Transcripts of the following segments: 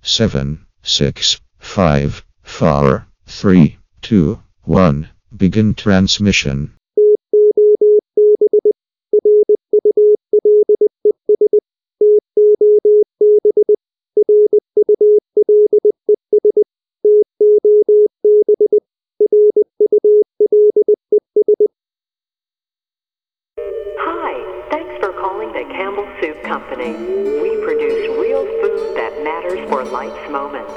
7, 6, 5, 4, 3, 2, 1. Begin transmission. Hi, thanks for calling the Campbell Soup Company. We produce real food that matters for life's moments.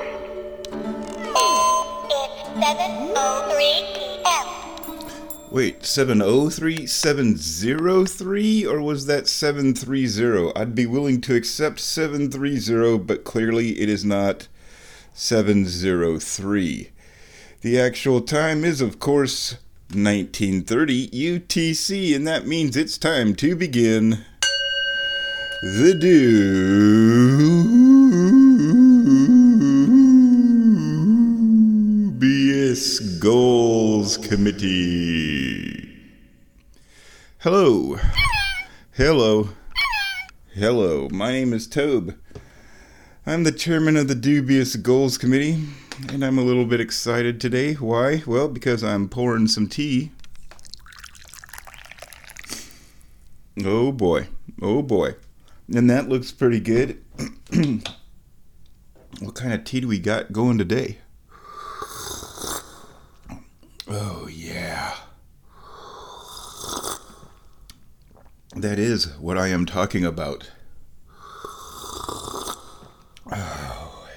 It's 7:03 p.m. Wait, 703, 703, or was that 730? I'd be willing to accept 730, but clearly it is not 703. The actual time is, of course, 1930 UTC, and that means it's time to begin the Dubious Goals Committee. Hello. Hello. Hello. My name is Tobe. I'm the chairman of the Dubious Goals Committee, and I'm a little bit excited today. Why? Well, because I'm pouring some tea. Oh boy. Oh boy. And that looks pretty good. What kind of tea do we got going today? Oh yeah. That is what I am talking about. Oh.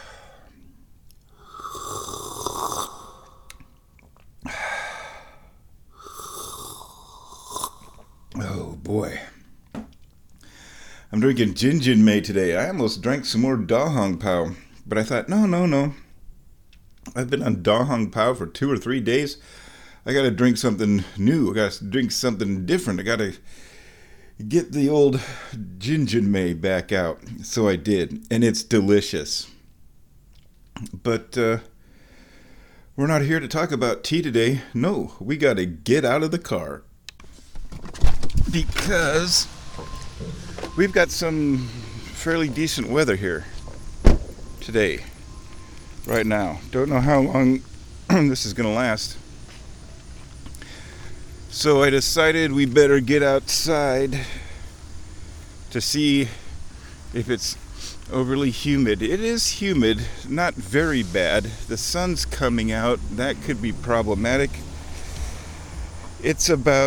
Oh boy. I'm drinking Jinjin May today. I almost drank some more Da Hong Pao, but I thought, no. I've been on Da Hong Pao for 2 or 3 days. I gotta drink something new. I gotta drink something different. I gotta get the old Jinjin May back out. So I did, and it's delicious. But we're not here to talk about tea today. No, we gotta get out of the car. Because we've got some fairly decent weather here today, right now. Don't know how long this is going to last. So I decided we better get outside to see if it's overly humid. It is humid, not very bad. The sun's coming out. That could be problematic. It's about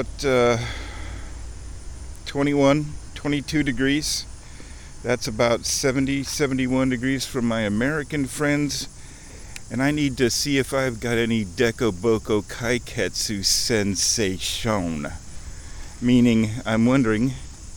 22 degrees. That's about 71 degrees from my American friends. And I need to see if I've got any Dekoboko Kaiketsu sensation. Meaning, I'm wondering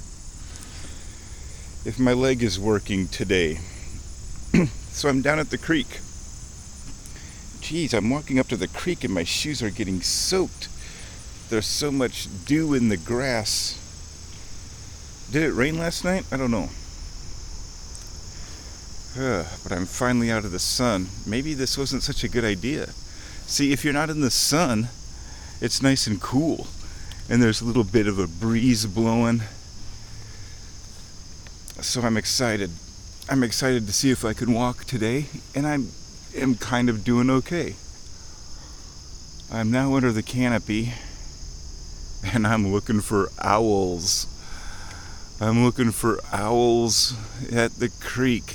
if my leg is working today. So I'm down at the creek. Geez, I'm walking up to the creek and my shoes are getting soaked. There's so much dew in the grass. Did it rain last night? I don't know. But I'm finally out of the sun. Maybe this wasn't such a good idea. See, if you're not in the sun, it's nice and cool. And there's a little bit of a breeze blowing. So I'm excited. I'm excited to see if I can walk today. And I am kind of doing okay. I'm now under the canopy. And I'm looking for owls. I'm looking for owls at the creek.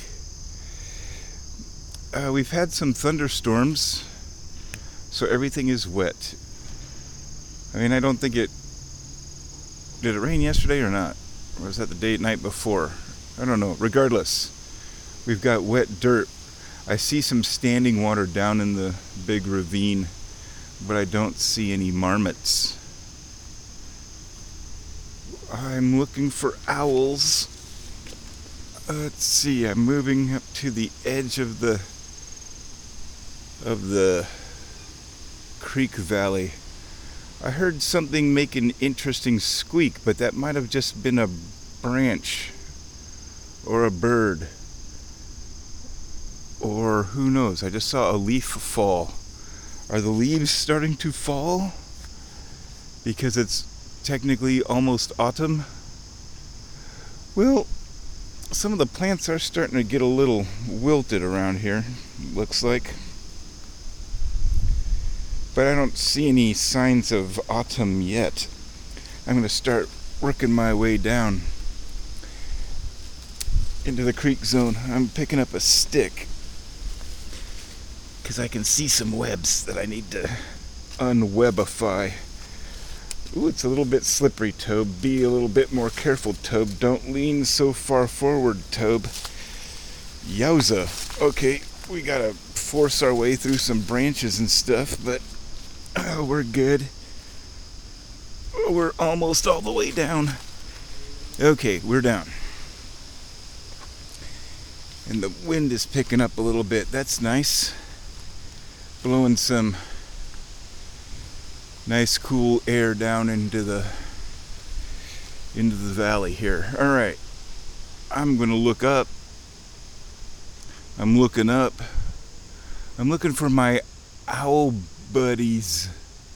We've had some thunderstorms, so everything is wet. I mean, I don't think it... Did it rain yesterday or not? Or was that the night before? I don't know. Regardless, we've got wet dirt. I see some standing water down in the big ravine, but I don't see any marmots. I'm looking for owls. Let's see, I'm moving up to the edge of the creek valley. I heard something make an interesting squeak, but that might have just been a branch or a bird. Or who knows, I just saw a leaf fall. Are the leaves starting to fall? Because it's technically almost autumn. Well, some of the plants are starting to get a little wilted around here, looks like. But I don't see any signs of autumn yet. I'm going to start working my way down into the creek zone. I'm picking up a stick because I can see some webs that I need to unwebify. Ooh, it's a little bit slippery, Tobe. Be a little bit more careful, Tobe. Don't lean so far forward, Tobe. Yowza. Okay, we gotta force our way through some branches and stuff, but we're good. We're almost all the way down. Okay, we're down. And the wind is picking up a little bit. That's nice. Blowing some nice cool air down into the valley here. All right. I'm going to look up. I'm looking up. I'm looking for my owl buddies.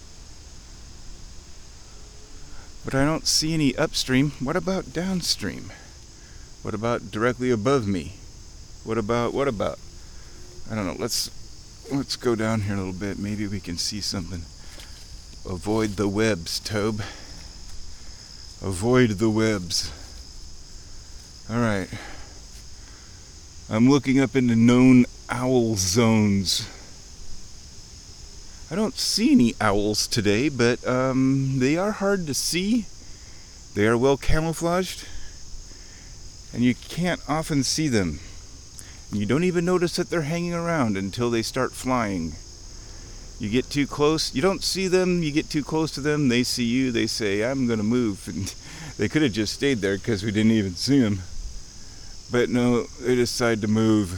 But I don't see any upstream. What about downstream? What about directly above me? What about? I don't know. Let's go down here a little bit. Maybe we can see something. Avoid the webs, Tobe. Avoid the webs. Alright. I'm looking up into known owl zones. I don't see any owls today, but they are hard to see. They are well camouflaged. And you can't often see them. You don't even notice that they're hanging around until they start flying. You get too close, you don't see them, you get too close to them, they see you, they say, I'm going to move. And they could have just stayed there because we didn't even see them. But no, they decide to move.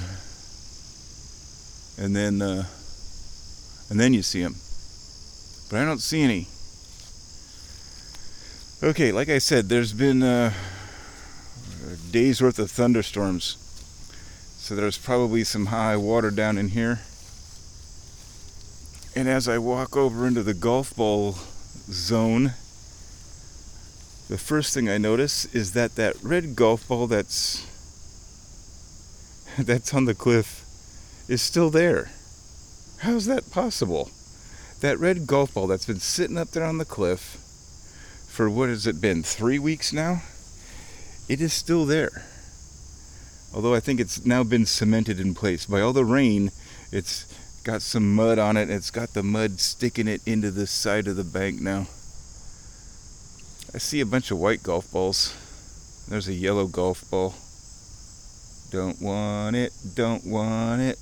And then you see them. But I don't see any. Okay, like I said, there's been a day's worth of thunderstorms. So there's probably some high water down in here. And as I walk over into the golf ball zone, the first thing I notice is that red golf ball that's on the cliff is still there. How's that possible? That red golf ball that's been sitting up there on the cliff for what has it been, 3 weeks now? It is still there. Although I think it's now been cemented in place. By all the rain, it's got some mud on it, and it's got the mud sticking it into the side of the bank now. I see a bunch of white golf balls. There's a yellow golf ball. Don't want it, don't want it.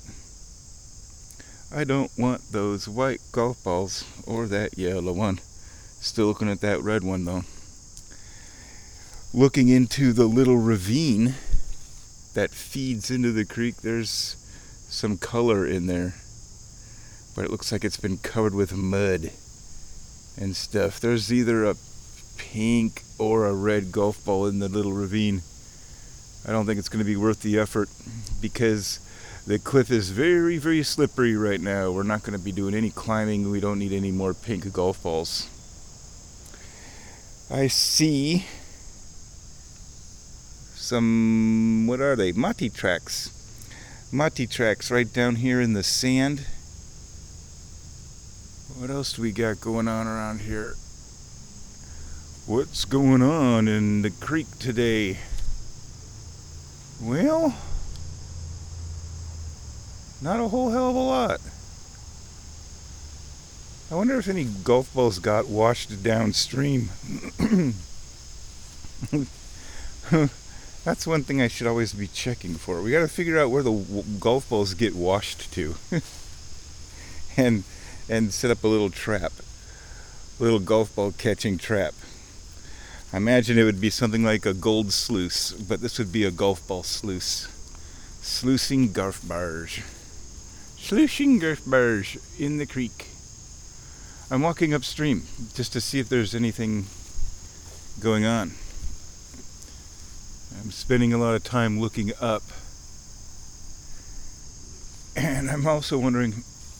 I don't want those white golf balls or that yellow one. Still looking at that red one though. Looking into the little ravine that feeds into the creek, there's some color in there, but it looks like it's been covered with mud and stuff. There's either a pink or a red golf ball in the little ravine. I don't think it's going to be worth the effort because the cliff is very, very slippery right now. We're not going to be doing any climbing. We don't need any more pink golf balls. I see some, what are they? Mati tracks. Mati tracks right down here in the sand. What else do we got going on around here? What's going on in the creek today? Well, not a whole hell of a lot. I wonder if any golf balls got washed downstream. That's one thing I should always be checking for. We got to figure out where the golf balls get washed to, and set up a little trap, a little golf ball catching trap. I imagine it would be something like a gold sluice, but this would be a golf ball sluice. Sluicing golf bars. Sluicing golf bars in the creek. I'm walking upstream just to see if there's anything going on. I'm spending a lot of time looking up. And I'm also wondering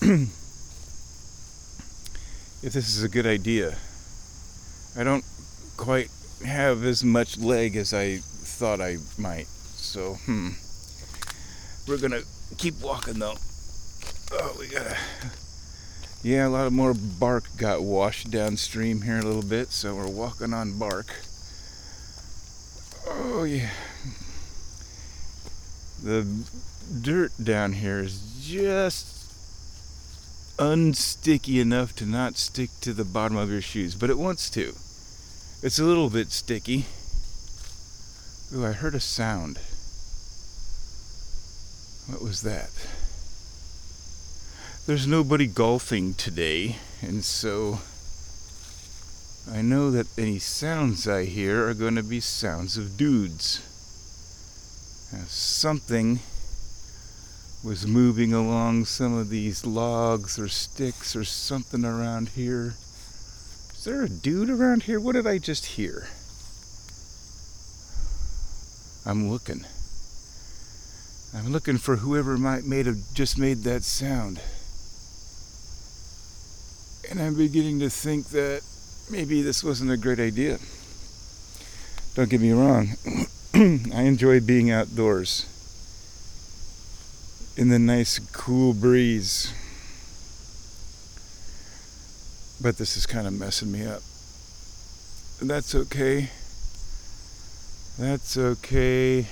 if this is a good idea. I don't quite have as much leg as I thought I might. So, we're gonna keep walking though. Oh, we gotta... Yeah, a lot of more bark got washed downstream here a little bit, so we're walking on bark. Oh, yeah. The dirt down here is just unsticky enough to not stick to the bottom of your shoes, but it wants to. It's a little bit sticky. Ooh, I heard a sound. What was that? There's nobody golfing today, and so I know that any sounds I hear are going to be sounds of dudes. Now, something was moving along some of these logs or sticks or something around here. Is there a dude around here? What did I just hear? I'm looking. I'm looking for whoever might have just made that sound. And I'm beginning to think that maybe this wasn't a great idea. Don't get me wrong. I enjoy being outdoors in the nice cool breeze. But this is kind of messing me up. That's okay. That's okay.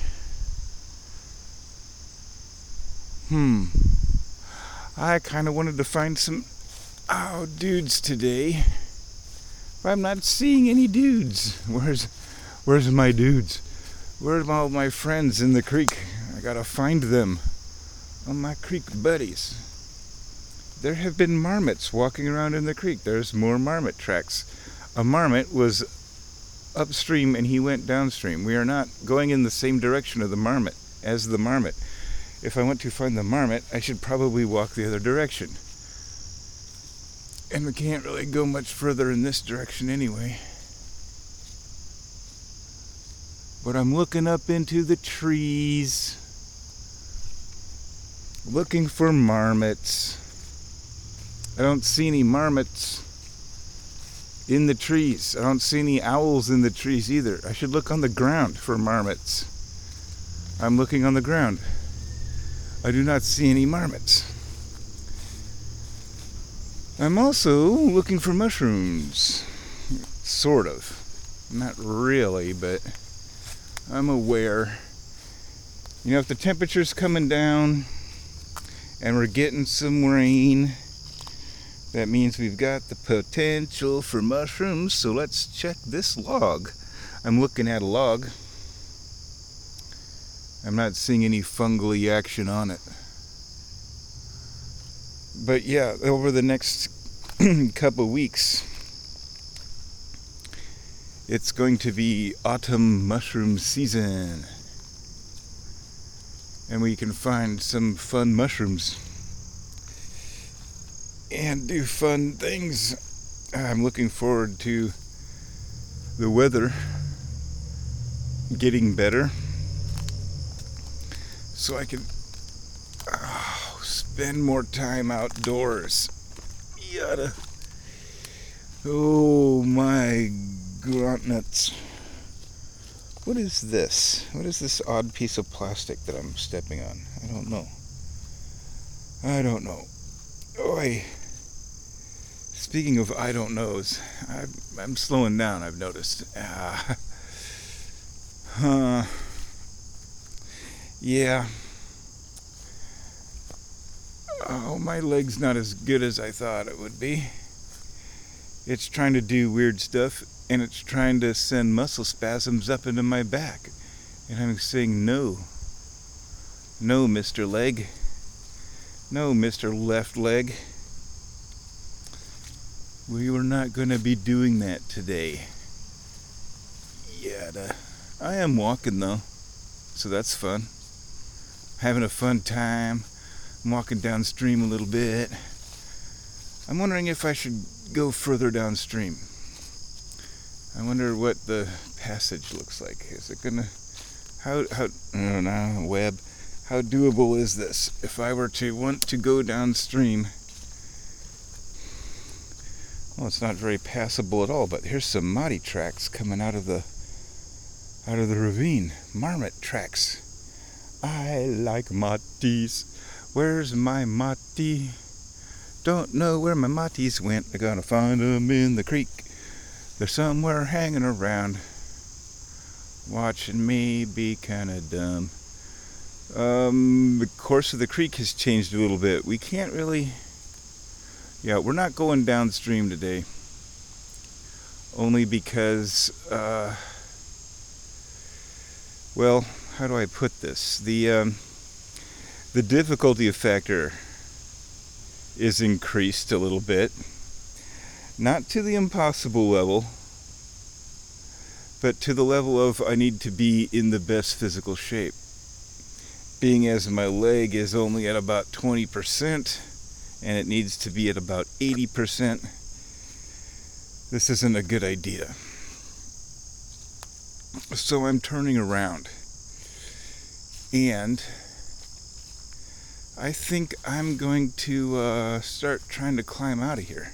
I kind of wanted to find some dudes today. But I'm not seeing any dudes. Where's my dudes? Where's all my friends in the creek? I gotta find them. All my creek buddies. There have been marmots walking around in the creek. There's more marmot tracks. A marmot was upstream and he went downstream. We are not going in the same direction of the marmot as the marmot. If I want to find the marmot, I should probably walk the other direction. And we can't really go much further in this direction anyway. But I'm looking up into the trees, looking for marmots. I don't see any marmots in the trees. I don't see any owls in the trees either. I should look on the ground for marmots. I'm looking on the ground. I do not see any marmots. I'm also looking for mushrooms. Sort of. Not really, but I'm aware. You know, if the temperature's coming down and we're getting some rain, that means we've got the potential for mushrooms. So let's check this log. I'm looking at a log. I'm not seeing any fungally action on it. But yeah, over the next couple weeks, it's going to be autumn mushroom season. And we can find some fun mushrooms and do fun things. I'm looking forward to the weather getting better so I can spend more time outdoors. Yada. Oh my grunt nuts. What is this? What is this odd piece of plastic that I'm stepping on? I don't know. Oi. Speaking of I don't knows, I'm slowing down, I've noticed. Yeah. Oh, my leg's not as good as I thought it would be. It's trying to do weird stuff, and it's trying to send muscle spasms up into my back. And I'm saying no. No, Mr. Leg. No, Mr. Left Leg. We were not going to be doing that today. Yada. I am walking, though, so that's fun. Having a fun time. I'm walking downstream a little bit. I'm wondering if I should go further downstream. I wonder what the passage looks like. Is it gonna... I don't know, Webb. How doable is this? If I were to want to go downstream... Well, it's not very passable at all, but here's some Mahdi tracks coming out of the ravine. Marmot tracks. I like matis. Where's my mati? Don't know where my matis went. I gotta find them in the creek. They're somewhere hanging around, watching me be kinda dumb. The course of the creek has changed a little bit. We can't really... Yeah, we're not going downstream today. Only because, well, how do I put this? The difficulty factor is increased a little bit. Not to the impossible level, but to the level of I need to be in the best physical shape. Being as my leg is only at about 20% and it needs to be at about 80%, this isn't a good idea. So I'm turning around. And I think I'm going to start trying to climb out of here.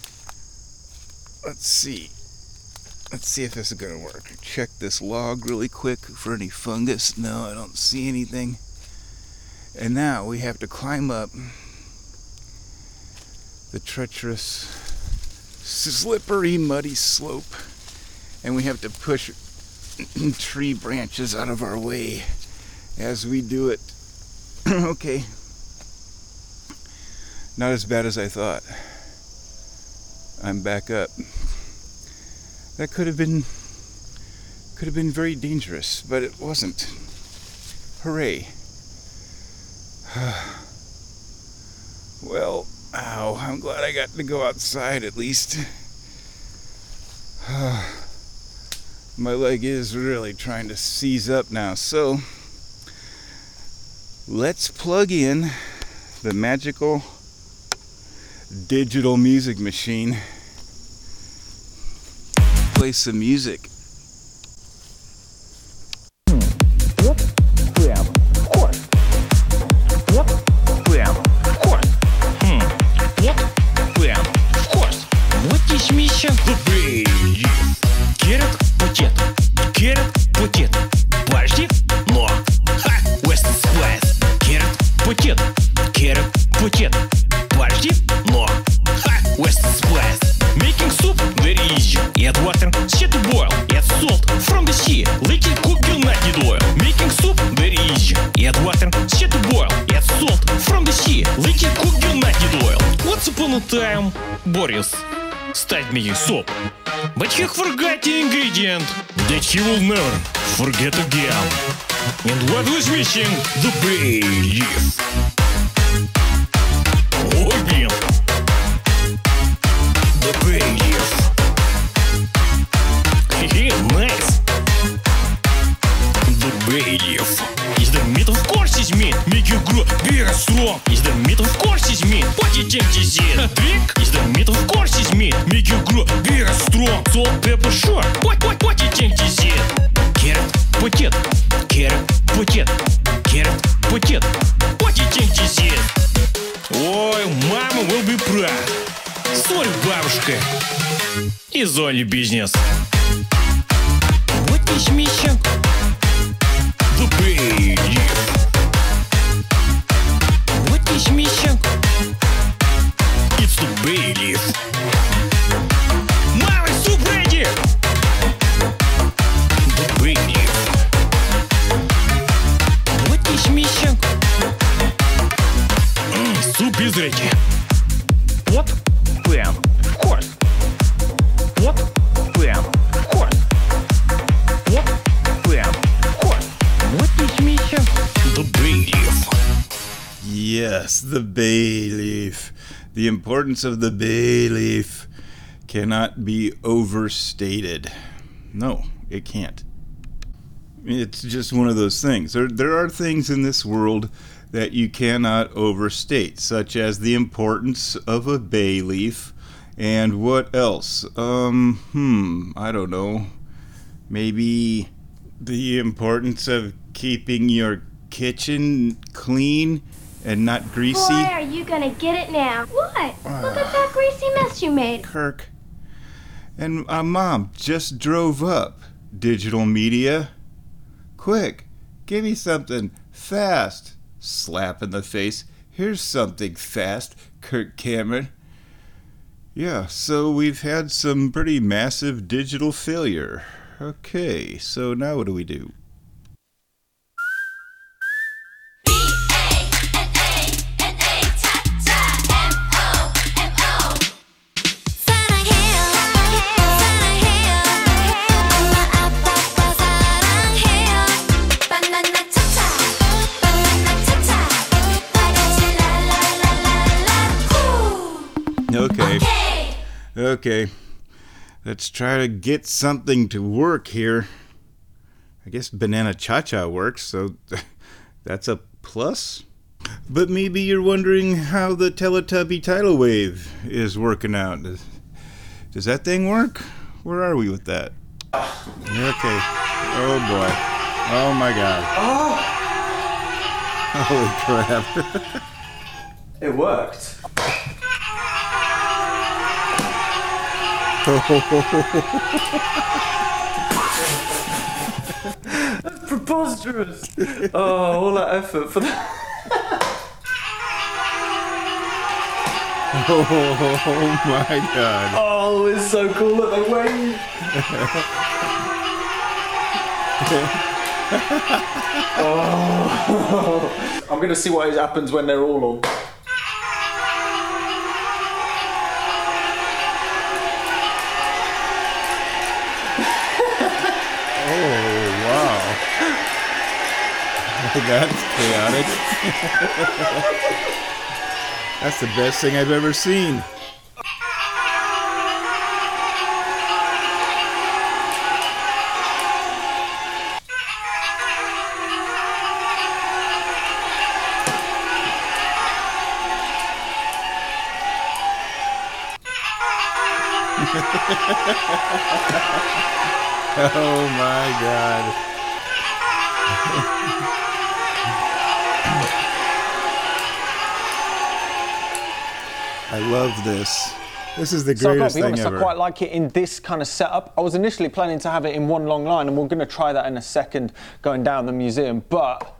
Let's see. Let's see if this is going to work. Check this log really quick for any fungus. No, I don't see anything. And now we have to climb up the treacherous, slippery, muddy slope. And we have to push tree branches out of our way as we do it. Okay. Not as bad as I thought. I'm back up. That could have been very dangerous, but it wasn't. Hooray. Well, ow, I'm glad I got to go outside at least. My leg is really trying to seize up now, so let's plug in the magical digital music machine. Play some music. Making soup very easy. Add water, set to boil. Add salt from the sea. Let it cook till not need oil. Making soup very easy. Add water, set to boil. Add salt from the sea. Let it cook till not need oil. Once upon a time, Boris started making soup, but he forgot the ingredient that he will never forget again. And what was missing? The bay leaf. Ой, блин. The bay leaf. Nice. The bay leaf. Is the meat, of course, is meat. Make you grow big and strong. Is the meat, of course, is meat. What you think is it? A drink? Is the meat, of course, is meat. Make you grow big and strong. Salt, pepper, sure. What you think is it? Carrot, potato. Carrot, potato. Carrot, potato. What you think is it? Ой, mama will be proud. Sorry, бабушка. It's only business. What is missing? The bay leaf. What is missing? It's the bay leaf. Mama, soup ready. The bay leaf. What is missing? Soup is ready. What? Plan. Of course. What? Plan. Of course. What? Plan. Of course. What is missing? The bay leaf. Yes, the bay leaf. The importance of the bay leaf cannot be overstated. No, it can't. It's just one of those things. There are things in this world that you cannot overstate, such as the importance of a bay leaf. And what else? I don't know. Maybe the importance of keeping your kitchen clean and not greasy. Boy, are you gonna get it now? What? Look at that greasy mess you made. Kirk. And Mom just drove up. Digital media. Quick, give me something Fast. Slap in the face. Here's something fast, Kirk Cameron. Yeah, so we've had some pretty massive digital failure. Okay, so now what do we do? Okay, let's try to get something to work here. I guess Banana Cha-Cha works, so that's a plus. But maybe you're wondering how the Teletubby tidal wave is working out. Does that thing work? Where are we with that? Okay. Oh boy. Oh my god. Oh! Holy crap. It worked. That's preposterous. Oh, all that effort for that. Oh my god. Oh, it's so cool that they wave. Oh. I'm going to see what happens when they're all on. That's chaotic. That's the best thing I've ever seen. Oh my god. I love this. This is the greatest thing ever. So I've got to be honest, I quite like it in this kind of setup. I was initially planning to have it in one long line, and we're going to try that in a second going down the museum, but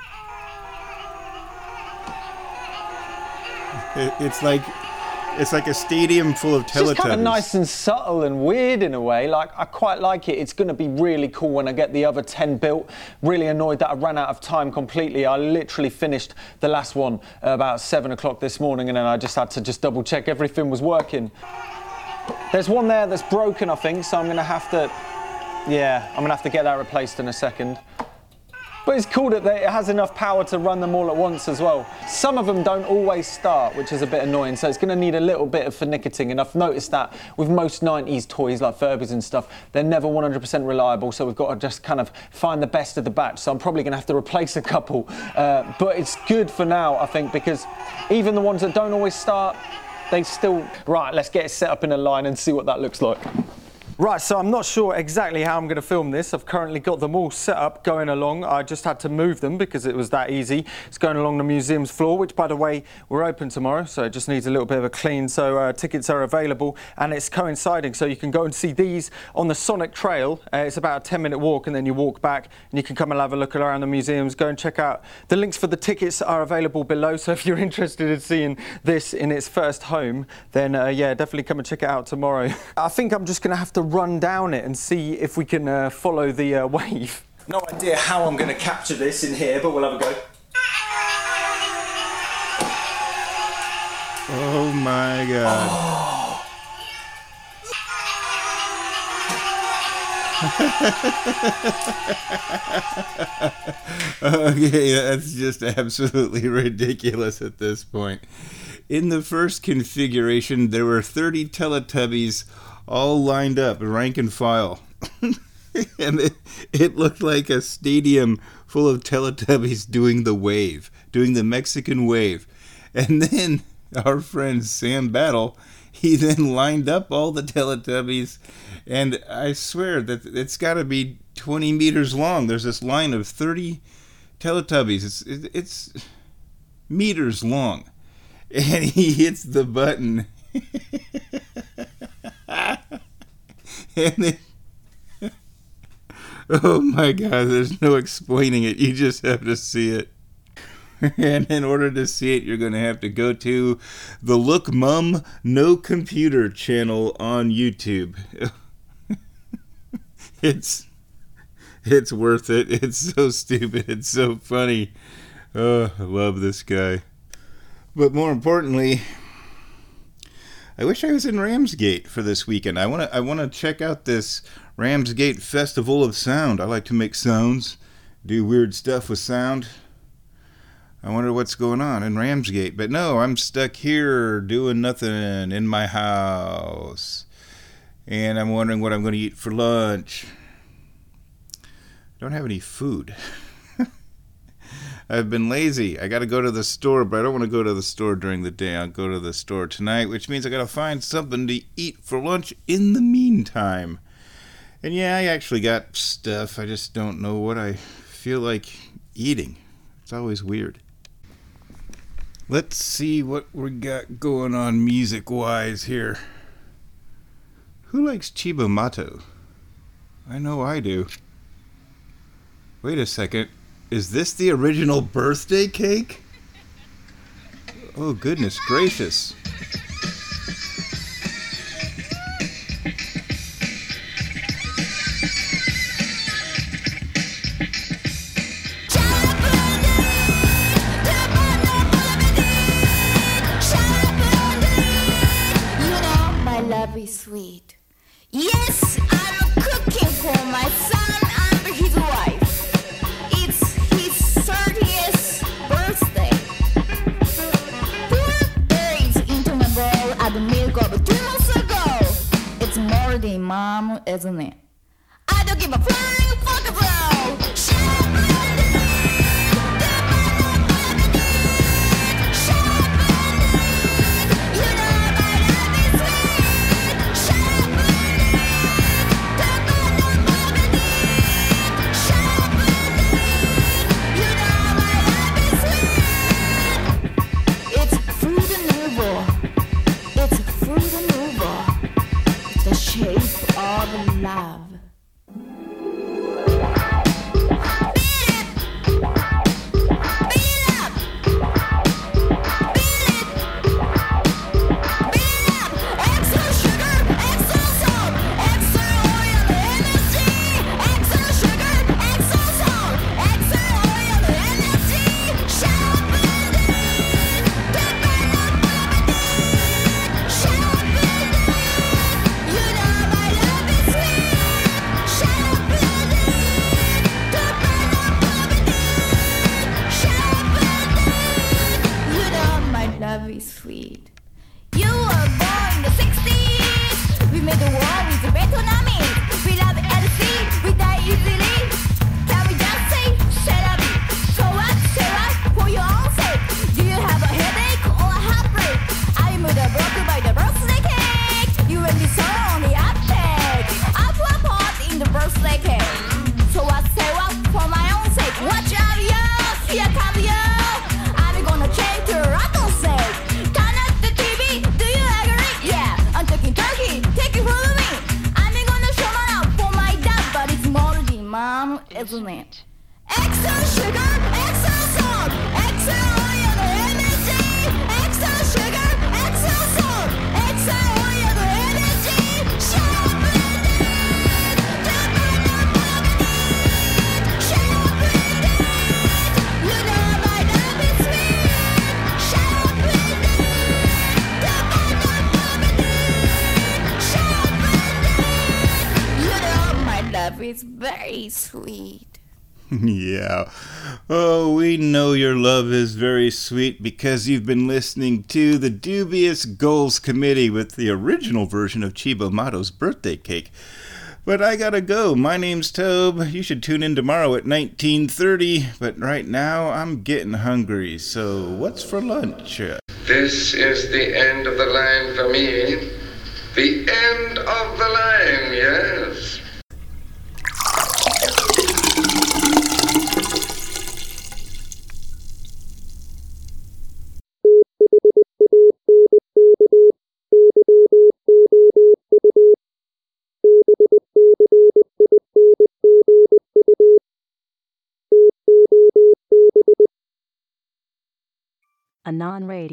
it's like a stadium full of Teletubbies. It's just kind of nice and subtle and weird in a way. Like, I quite like it. It's going to be really cool when I get the other 10 built. Really annoyed that I ran out of time completely. I literally finished the last one about 7 o'clock this morning, and then I just had to double check everything was working. There's one there that's broken, I think, so I'm going to have to, get that replaced in a second. But it's cool that it has enough power to run them all at once as well. Some of them don't always start, which is a bit annoying, so it's going to need a little bit of finnicketing. And I've noticed that with most 90s toys like Furbies and stuff, they're never 100% reliable, so we've got to just kind of find the best of the batch. So I'm probably going to have to replace a couple. But it's good for now, I think, because even the ones that don't always start, they still... Right, let's get it set up in a line and see what that looks like. Right, so I'm not sure exactly how I'm going to film this. I've currently got them all set up going along. I just had to move them because it was that easy. It's going along the museum's floor, which, by the way, we're open tomorrow, so it just needs a little bit of a clean. So tickets are available, and it's coinciding, so you can go and see these on the Sonic Trail. It's about a 10-minute walk, and then you walk back, and you can come and have a look around the museums. Go and check out. The links for the tickets are available below, so if you're interested in seeing this in its first home, then yeah, definitely come and check it out tomorrow. I think I'm just going to have to run down it and see if we can follow the wave. No idea how I'm going to capture this in here, but we'll have a go. Oh my god. Oh. Okay, that's just absolutely ridiculous at this point. In the first configuration, there were 30 Teletubbies all lined up, rank and file. And it looked like a stadium full of Teletubbies doing the wave, doing the Mexican wave. And then our friend Sam Battle, he then lined up all the Teletubbies, and I swear that it's got to be 20 meters long. There's this line of 30 Teletubbies. It's meters long. And he hits the button. And then, Oh my God, there's no explaining it. You just have to see it. And in order to see it, you're going to have to go to the Look Mum No Computer channel on YouTube. It's worth it. It's so stupid. It's so funny. Oh, I love this guy. But more importantly, I wish I was in Ramsgate for this weekend. I want to check out this Ramsgate Festival of Sound. I like to make sounds, do weird stuff with sound. I wonder what's going on in Ramsgate. But no, I'm stuck here doing nothing in my house. And I'm wondering what I'm going to eat for lunch. I don't have any food. I've been lazy. I got to go to the store, but I don't want to go to the store during the day. I'll go to the store tonight, which means I got to find something to eat for lunch in the meantime. And yeah, I actually got stuff. I just don't know what I feel like eating. It's always weird. Let's see what we got going on music-wise here. Who likes Cibo Matto? I know I do. Wait a second. Is this the original birthday cake? Oh, goodness gracious. Sweet. Yes, I'm cooking for my son and his wife. It's his 30th birthday. Put berries into my bowl and the milk of 2 months ago. It's more than mom, isn't it? I don't give a flying fuck about. Love. Sweet. You were born in the 60s. We made the war with the Vietnamese. We love LC, we die easily. Can we just say, shut up? So what, Sarah, for your own sake? Do you have a headache or a heartbreak? I'm broken by the birthday cake. You and me so on the uptake. I put a pot in the birthday cake. So what, Sarah, for my own sake? Watch out, yo, here come you. I'm gonna change your rattle sake. Mom, isn't it? Extra sugar, extra salt, extra oil, MSG. Extra sugar, extra salt, extra oil, MSG. You know my love is sweet. You know my love is very sweet. Yeah. Oh, we know your love is very sweet because you've been listening to the Dubious Goals Committee with the original version of Cibo Matto's birthday cake. But I gotta go. My name's Tobe. You should tune in tomorrow at 19:30. But right now, I'm getting hungry. So what's for lunch? This is the end of the line for me. The end of the line, yes. a non-radio